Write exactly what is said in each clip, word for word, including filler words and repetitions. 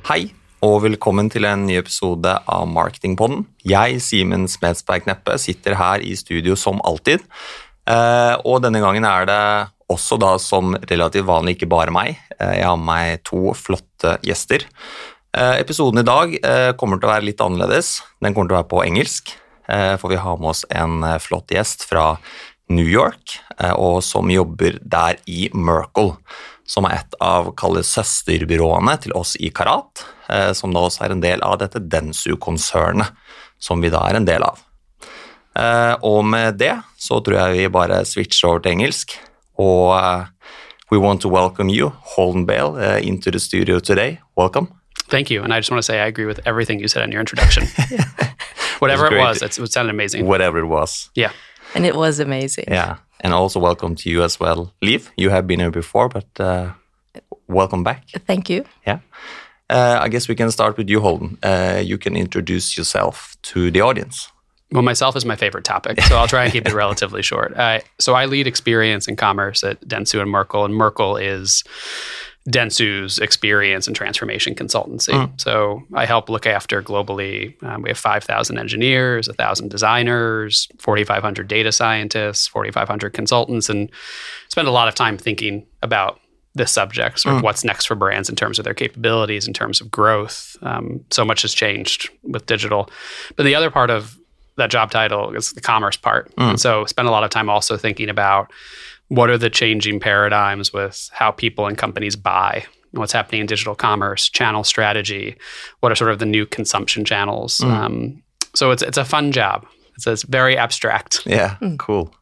Hei, og velkommen til en ny episode av Marketingpodden. Jeg, Simen Smedsberg Kneppe, sitter her i studio som alltid. Eh, og denne gangen er det også da som relativt vanlig ikke bare meg. Eh, jeg har med meg to flotte gjester. Eh, episoden i dag eh, kommer til å være litt annerledes. Den kommer til å være på engelsk, eh, for vi har med oss en eh, flott gjest fra New York, eh, og som jobber der i Merkle, som er et av kalles søsterbyråene til oss i Karat, eh, som da også er en del av dette Dentsu-konsernet, som vi da er en del av. Eh, og med det så tror jeg vi bare switcher over til engelsk, og uh, we want to welcome you, Holden Bale, uh, into the studio today. Welcome. Thank you, and I just want to say I agree with everything you said in your introduction. Whatever it was, it's, it sounded amazing. Whatever it was. Yeah. And it was amazing. Yeah. And also welcome to you as well, Liv. You have been here before, but uh, welcome back. Thank you. Yeah. Uh, I guess we can start with you, Holden. Uh, you can introduce yourself to the audience. Well, myself is my favorite topic, so I'll try and keep it relatively short. Uh, so I lead experience and commerce at Dentsu and Merkle, and Merkle is Dentsu's experience and transformation consultancy. Mm. So I help look after globally. Um, we have five thousand engineers, one thousand designers, forty-five hundred data scientists, forty-five hundred consultants, and spend a lot of time thinking about this subject, sort of mm. what's next for brands in terms of their capabilities, in terms of growth. Um, so much has changed with digital. But the other part of that job title is the commerce part. Mm. And so spend a lot of time also thinking about what are the changing paradigms with how people and companies buy, what's happening in digital commerce, channel strategy, what are sort of the new consumption channels. Mm. Um, so it's it's a fun job. It's, it's very abstract. Yeah, mm. cool.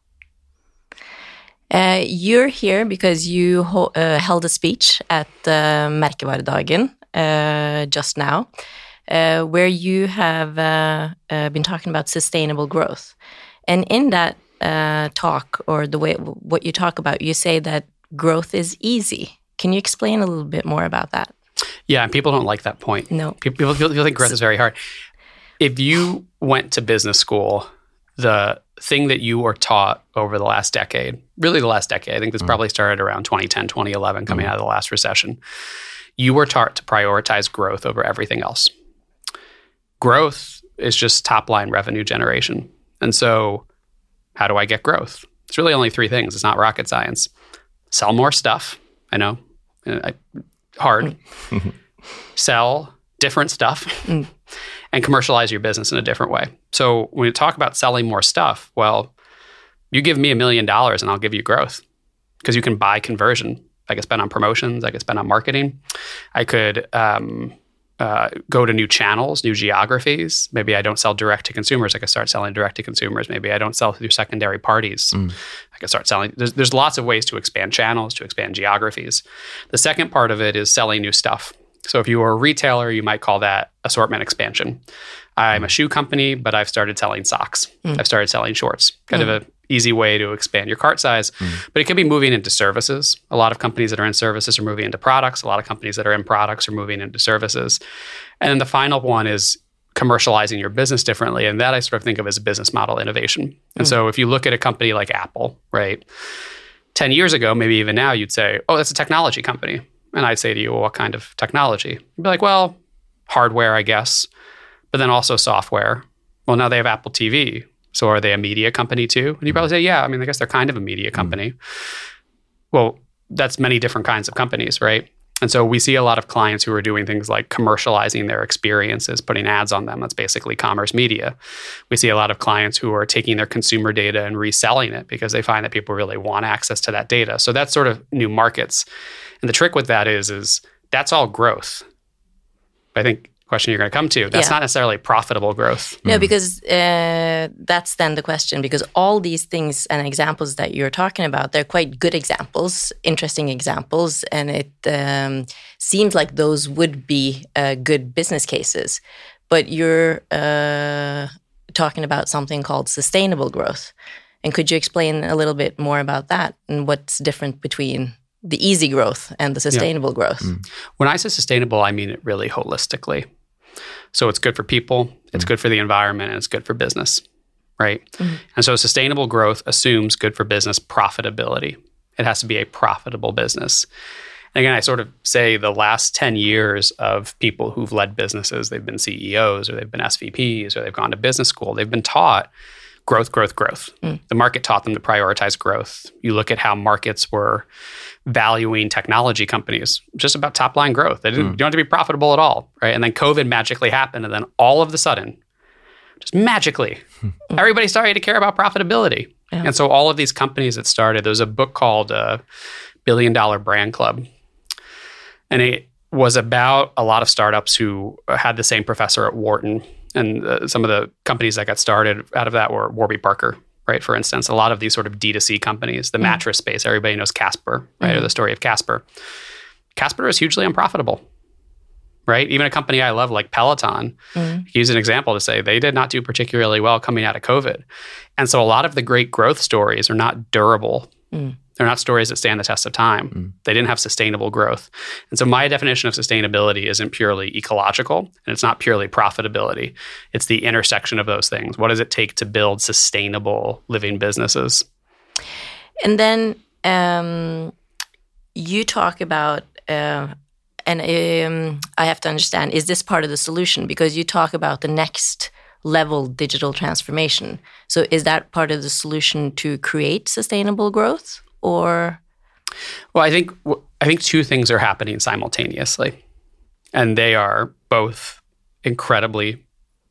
Uh, you're here because you ho- uh, held a speech at uh, Merkevaredagen uh, just now, uh, where you have uh, uh, been talking about sustainable growth. And in that Uh, talk or the way what you talk about, you say that growth is easy. Can you explain a little bit more about that? Yeah, and people don't like that point. No. People, people, people think growth is very hard. If you went to business school, the thing that you were taught over the last decade, really the last decade, I think this mm. probably started around twenty ten, twenty eleven, coming mm. out of the last recession, you were taught to prioritize growth over everything else. Growth is just top-line revenue generation. And so how do I get growth? It's really only three things. It's not rocket science. Sell more stuff. I know. I, hard. Sell different stuff mm. and commercialize your business in a different way. So when you talk about selling more stuff, well, you give me a million dollars and I'll give you growth because you can buy conversion. I could spend on promotions. I could spend on marketing. I could um, Uh, go to new channels, new geographies. Maybe I don't sell direct to consumers. I could start selling direct to consumers. Maybe I don't sell through secondary parties. Mm. I could start selling. There's, there's lots of ways to expand channels, to expand geographies. The second part of it is selling new stuff. So if you were a retailer, you might call that assortment expansion. I'm a shoe company, but I've started selling socks. Mm. I've started selling shorts. Kind mm. of a easy way to expand your cart size. Mm. But it can be moving into services. A lot of companies that are in services are moving into products. A lot of companies that are in products are moving into services. And then the final one is commercializing your business differently. And that I sort of think of as business model innovation. And mm. so if you look at a company like Apple, right, ten years ago, maybe even now, you'd say, oh, that's a technology company. And I'd say to you, well, what kind of technology? You'd be like, well, hardware, I guess, but then also software. Well, now they have Apple T V. So are they a media company too? And you probably say, yeah, I mean, I guess they're kind of a media company. Mm. Well, that's many different kinds of companies, right? And so we see a lot of clients who are doing things like commercializing their experiences, putting ads on them. That's basically commerce media. We see a lot of clients who are taking their consumer data and reselling it because they find that people really want access to that data. So that's sort of new markets. And the trick with that is, is that's all growth. I think question you're going to come to. That's yeah. not necessarily profitable growth. No, mm. because uh, that's then the question, because all these things and examples that you're talking about, they're quite good examples, interesting examples, and it um, seems like those would be uh, good business cases. But you're uh, talking about something called sustainable growth. And could you explain a little bit more about that and what's different between the easy growth and the sustainable yeah. growth? Mm. When I say sustainable, I mean it really holistically. So it's good for people, it's mm. good for the environment, and it's good for business, right? Mm. And so sustainable growth assumes good for business profitability. It has to be a profitable business. And again, I sort of say the last ten years of people who've led businesses, they've been C E Os or they've been S V Ps or they've gone to business school, they've been taught growth, growth, growth. Mm. The market taught them to prioritize growth. You look at how markets were valuing technology companies, just about top line growth. They didn't, mm. you don't have to be profitable at all, right? And then COVID magically happened. And then all of a sudden, just magically, mm. everybody started to care about profitability. Yeah. And so all of these companies that started, there's a book called uh, Billion Dollar Brand Club. And it was about a lot of startups who had the same professor at Wharton. And uh, some of the companies that got started out of that were Warby Parker, right? For instance, a lot of these sort of D two C companies, the mm. mattress space, everybody knows Casper, right? Mm. Or the story of Casper. Casper is hugely unprofitable, right? Even a company I love like Peloton, mm. use an example to say they did not do particularly well coming out of COVID. And so a lot of the great growth stories are not durable. Mm. They're not stories that stand the test of time. Mm. They didn't have sustainable growth. And so my definition of sustainability isn't purely ecological, and it's not purely profitability. It's the intersection of those things. What does it take to build sustainable living businesses? And then um, you talk about, uh, and um, I have to understand, is this part of the solution? Because you talk about the next level digital transformation. So is that part of the solution to create sustainable growth? Or, well, I think I think two things are happening simultaneously, and they are both incredibly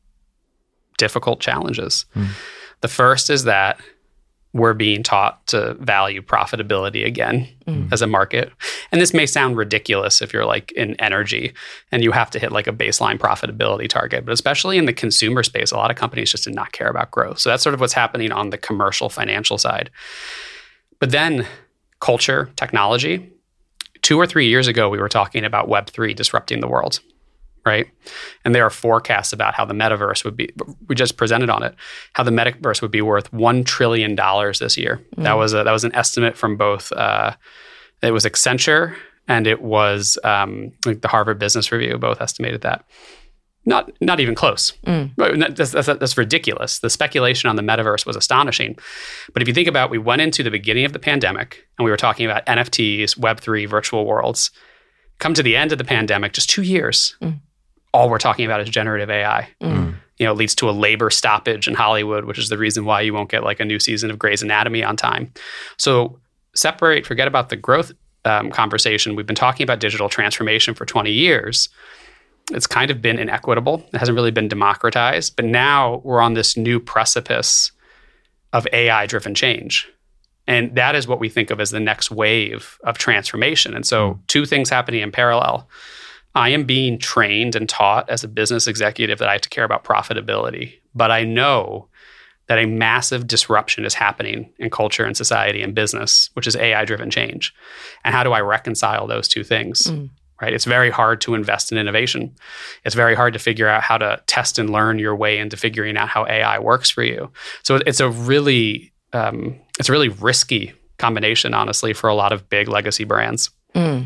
difficult challenges. Mm. The first is that we're being taught to value profitability again mm. as a market, and this may sound ridiculous if you're like in energy and you have to hit like a baseline profitability target, but especially in the consumer space, a lot of companies just did not care about growth. So that's sort of what's happening on the commercial financial side. But then culture, technology, two or three years ago, we were talking about Web three disrupting the world, right? And there are forecasts about how the metaverse would be, we just presented on it, how the metaverse would be worth one trillion dollars this year. Mm. That was a, that was an estimate from both, uh, it was Accenture and it was um, like the Harvard Business Review, both estimated that. Not not even close. Mm. That's, that's, that's ridiculous. The speculation on the metaverse was astonishing. But if you think about, we went into the beginning of the pandemic and we were talking about N F Ts, Web three, virtual worlds. Come to the end of the pandemic, just two years, mm. all we're talking about is generative A I. Mm. You know, it leads to a labor stoppage in Hollywood, which is the reason why you won't get like a new season of Grey's Anatomy on time. So separate, forget about the growth um, conversation. We've been talking about digital transformation for twenty years. It's kind of been inequitable. It hasn't really been democratized. But now we're on this new precipice of A I-driven change. And that is what we think of as the next wave of transformation. And so two things happening in parallel. I am being trained and taught as a business executive that I have to care about profitability. But I know that a massive disruption is happening in culture and society and business, which is A I-driven change. And how do I reconcile those two things? Mm. Right? It's very hard to invest in innovation. It's very hard to figure out how to test and learn your way into figuring out how A I works for you. So it's a really, um, it's a really risky combination, honestly, for a lot of big legacy brands. Mm.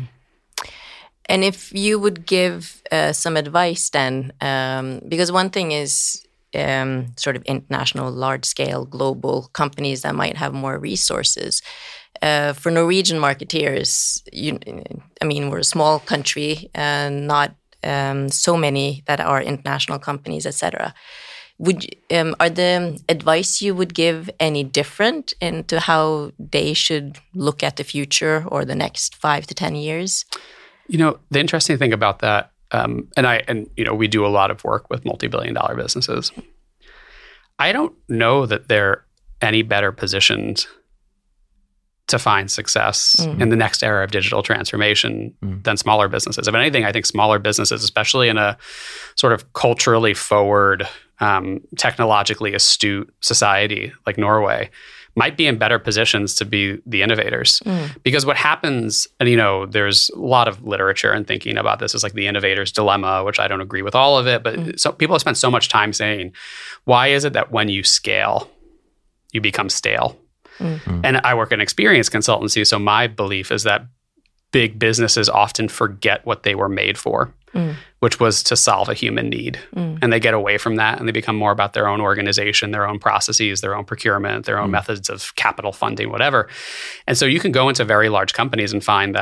And if you would give uh, some advice then, um, because one thing is um, sort of international, large-scale, global companies that might have more resources. Uh, for Norwegian marketeers, you, I mean, we're a small country and not um, so many that are international companies, et cetera. Would um, are the advice you would give any different into how they should look at the future or the next five to ten years? You know, the interesting thing about that, um, and I and you know, we do a lot of work with multi-billion-dollar businesses. I don't know that they're any better positioned to find success mm. in the next era of digital transformation mm. than smaller businesses. If anything, I think smaller businesses, especially in a sort of culturally forward, um, technologically astute society like Norway, might be in better positions to be the innovators. Mm. Because what happens, and you know, there's a lot of literature and thinking about this as like the innovator's dilemma, which I don't agree with all of it, but mm. so people have spent so much time saying, why is it that when you scale, you become stale? Mm-hmm. And I work in experience consultancy, so my belief is that big businesses often forget what they were made for, mm. which was to solve a human need. Mm. And they get away from that and they become more about their own organization, their own processes, their own procurement, their own mm. methods of capital funding, whatever. And so you can go into very large companies and find that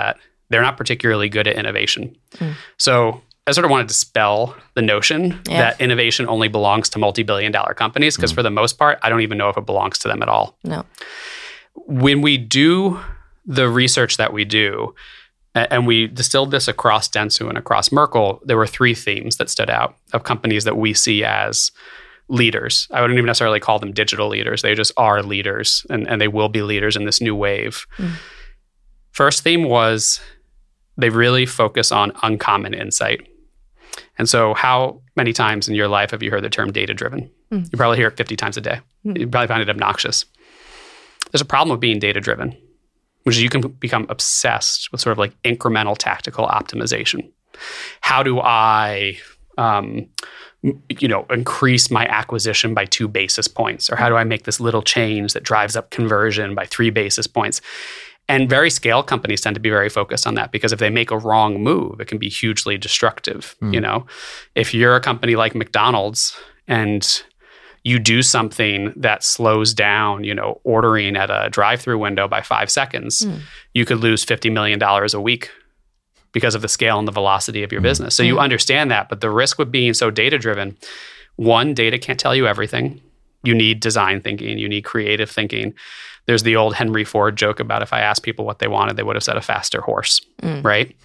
they're not particularly good at innovation. Mm. So I sort of want to dispel the notion yeah. that innovation only belongs to multi-billion dollar companies, because mm. for the most part, I don't even know if it belongs to them at all. No. When we do the research that we do, and we distilled this across Dentsu and across Merkle, there were three themes that stood out of companies that we see as leaders. I wouldn't even necessarily call them digital leaders. They just are leaders, and, and they will be leaders in this new wave. Mm. First theme was they really focus on uncommon insight. And so how many times in your life have you heard the term data-driven? Mm. You probably hear it fifty times a day. Mm. You probably find it obnoxious. There's a problem with being data-driven, which is you can become obsessed with sort of like incremental tactical optimization. How do I, um, you know, increase my acquisition by two basis points? Or how do I make this little change that drives up conversion by three basis points? And very scale companies tend to be very focused on that, because if they make a wrong move, it can be hugely destructive. Mm. You know, if you're a company like McDonald's and you do something that slows down, you know, ordering at a drive-through window by five seconds, mm. you could lose fifty million dollars a week because of the scale and the velocity of your mm. business. So mm. you understand that, but the risk with being so data-driven, one, data can't tell you everything. You need design thinking, you need creative thinking. There's the old Henry Ford joke about if I asked people what they wanted, they would have said a faster horse, mm. right?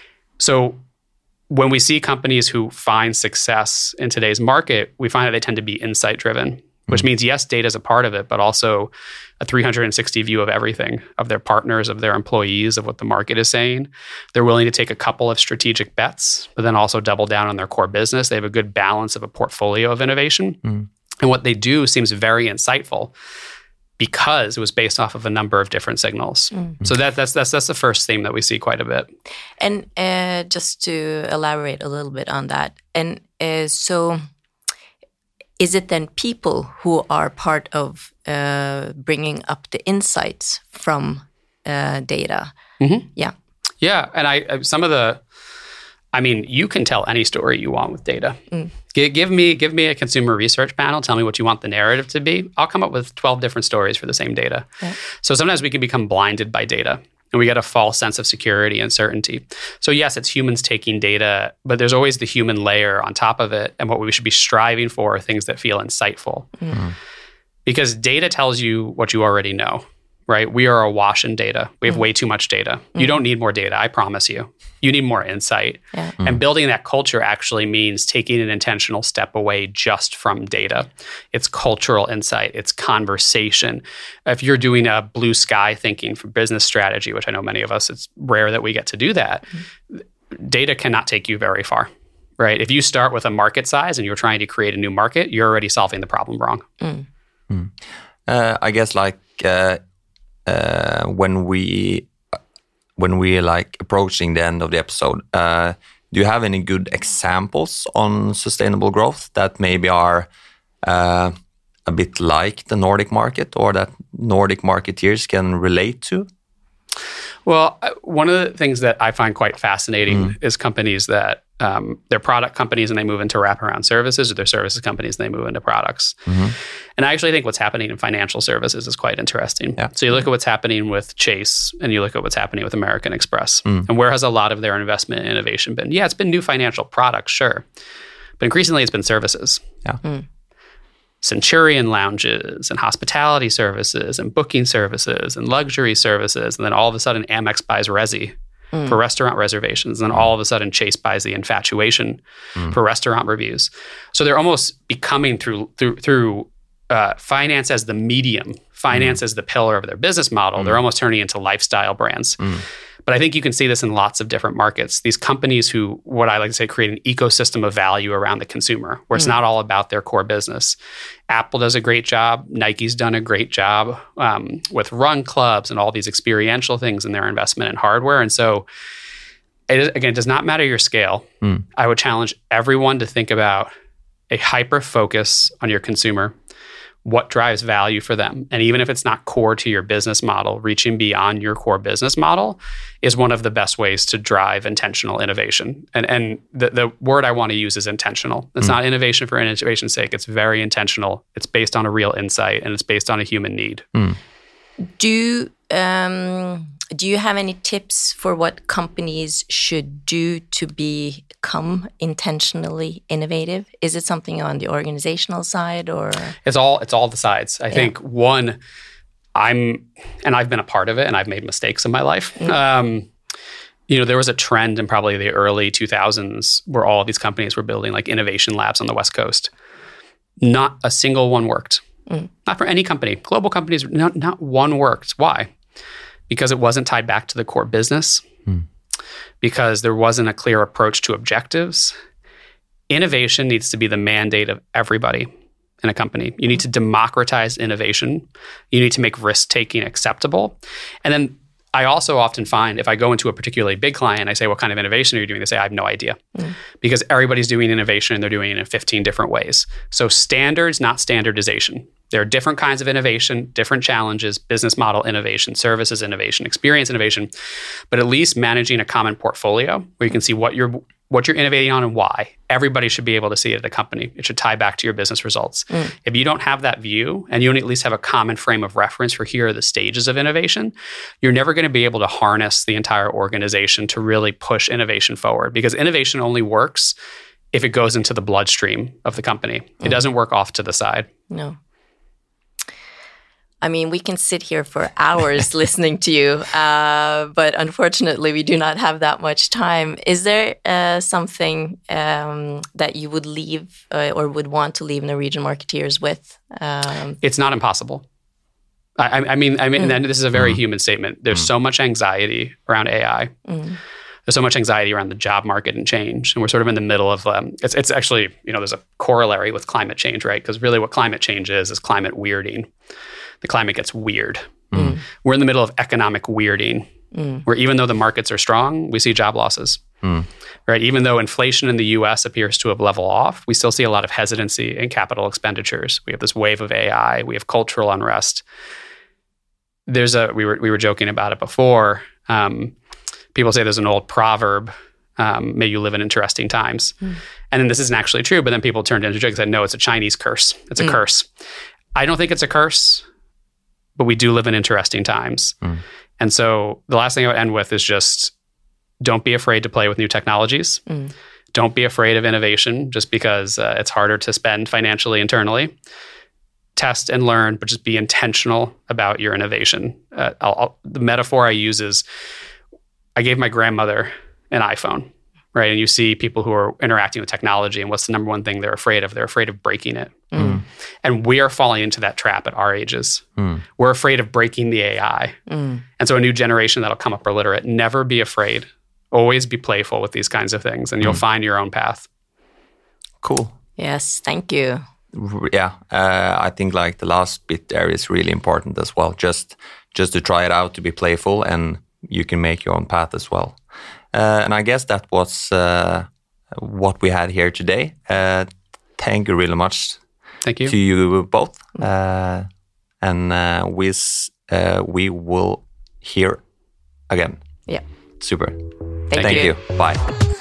So when we see companies who find success in today's market, we find that they tend to be insight-driven, which mm. means, yes, data is a part of it, but also a three hundred sixty view of everything, of their partners, of their employees, of what the market is saying. They're willing to take a couple of strategic bets, but then also double down on their core business. They have a good balance of a portfolio of innovation. Mm. And what they do seems very insightful, because it was based off of a number of different signals. Mm. So that, that's that's that's the first theme that we see quite a bit. And uh, just to elaborate a little bit on that, and uh, so is it then people who are part of uh, bringing up the insights from uh, data? Mm-hmm. Yeah. Yeah, and I, I some of the, I mean, you can tell any story you want with data. Mm. G- give me give me a consumer research panel. Tell me what you want the narrative to be. I'll come up with twelve different stories for the same data. Yeah. So sometimes we can become blinded by data, and we get a false sense of security and certainty. So yes, it's humans taking data, but there's always the human layer on top of it. And what we should be striving for are things that feel insightful. Mm-hmm. Because data tells you what you already know, right? We are awash in data. We have mm. way too much data. Mm. You don't need more data, I promise you. You need more insight. Yeah. Mm. And building that culture actually means taking an intentional step away just from data. It's cultural insight. It's conversation. If you're doing a blue sky thinking for business strategy, which I know many of us, it's rare that we get to do that, mm. data cannot take you very far, right? If you start with a market size and you're trying to create a new market, you're already solving the problem wrong. Mm. Mm. Uh, I guess like... Uh, Uh, when we when we like approaching the end of the episode, uh, do you have any good examples on sustainable growth that maybe are uh, a bit like the Nordic market, or that Nordic marketeers can relate to? Well, one of the things that I find quite fascinating mm. is companies that um, they're product companies and they move into wraparound services, or they're services companies and they move into products. Mm-hmm. And I actually think what's happening in financial services is quite interesting. Yeah. So you look at what's happening with Chase, and you look at what's happening with American Express. Mm. And where has a lot of their investment in innovation been? Yeah, it's been new financial products, sure. But increasingly it's been services. Yeah. Mm. Centurion lounges and hospitality services and booking services and luxury services. And then all of a sudden Amex buys Resi mm. for restaurant reservations. And then all of a sudden Chase buys the Infatuation mm. for restaurant reviews. So they're almost becoming through through through uh, finance as the medium, finance mm. as the pillar of their business model. Mm. They're almost turning into lifestyle brands. Mm. But I think you can see this in lots of different markets. These companies who, what I like to say, create an ecosystem of value around the consumer, where it's mm. not all about their core business. Apple does a great job. Nike's done a great job um, with run clubs and all these experiential things in their investment in hardware. And so, it is, again, it does not matter your scale. Mm. I would challenge everyone to think about a hyper focus on your consumer. What drives value for them? And even if it's not core to your business model, reaching beyond your core business model is one of the best ways to drive intentional innovation. And and the, the word I want to use is intentional. It's mm. not innovation for innovation's sake. It's very intentional. It's based on a real insight, and it's based on a human need. Mm. Do um, do you have any tips for what companies should do to become intentionally innovative? Is it something on the organizational side, or it's all it's all the sides? I yeah. think one, I'm and I've been a part of it, and I've made mistakes in my life. Mm. Um, you know, there was a trend in probably the early two thousands where all of these companies were building like innovation labs on the West Coast. Not a single one worked. Mm. Not for any company. Global companies, not, not one worked. Why? Because it wasn't tied back to the core business. Mm. Because there wasn't a clear approach to objectives. Innovation needs to be the mandate of everybody in a company. You need to democratize innovation. You need to make risk-taking acceptable. And then I also often find if I go into a particularly big client, I say, what kind of innovation are you doing? They say, I have no idea. Mm. Because everybody's doing innovation and they're doing it in fifteen different ways. So standards, not standardization. There are different kinds of innovation, different challenges, business model innovation, services innovation, experience innovation, but at least managing a common portfolio where you can see what you're what you're innovating on and why. Everybody should be able to see it at a company. It should tie back to your business results. Mm. If you don't have that view and you don't at least have a common frame of reference for here are the stages of innovation, you're never going to be able to harness the entire organization to really push innovation forward, because innovation only works if it goes into the bloodstream of the company. Mm. It doesn't work off to the side. No. I mean, we can sit here for hours listening to you, uh, but unfortunately, we do not have that much time. Is there uh, something um, that you would leave uh, or would want to leave Norwegian marketeers with? Um, it's not impossible. I, I mean, I mean, mm. and this is a very mm. human statement. There's mm. so much anxiety around A I. Mm. There's so much anxiety around the job market and change, and we're sort of in the middle of. Um, it's it's actually, you know, there's a corollary with climate change, right? Because really, what climate change is is climate weirding. The climate gets weird. Mm. We're in the middle of economic weirding, mm. where even though the markets are strong, we see job losses. Mm. Right? Even though inflation in the U S appears to have leveled off, we still see a lot of hesitancy in capital expenditures. We have this wave of A I. We have cultural unrest. There's a we were we were joking about it before. Um, people say there's an old proverb. Um, may you live in interesting times. Mm. And then this isn't actually true, but then people turned into a joke and said, no, it's a Chinese curse. It's a mm. curse. I don't think it's a curse. But we do live in interesting times. Mm. And so the last thing I would end with is just don't be afraid to play with new technologies. Mm. Don't be afraid of innovation just because uh, it's harder to spend financially internally. Test and learn, but just be intentional about your innovation. Uh, I'll, I'll, the metaphor I use is I gave my grandmother an iPhone, right? And you see people who are interacting with technology, and what's the number one thing they're afraid of? They're afraid of breaking it. Mm. And we are falling into that trap at our ages. Mm. We're afraid of breaking the A I. Mm. And so a new generation that'll come up illiterate, never be afraid. Always be playful with these kinds of things, and mm. you'll find your own path. Cool. Yes, thank you. Yeah, uh, I think like the last bit there is really important as well. Just, just to try it out, to be playful, and you can make your own path as well. Uh, and I guess that was uh, what we had here today. Uh, thank you really much. Thank you. To you both. Uh, and uh, we, uh, we will hear again. Yeah. Super. Thank, Thank you. you. Bye.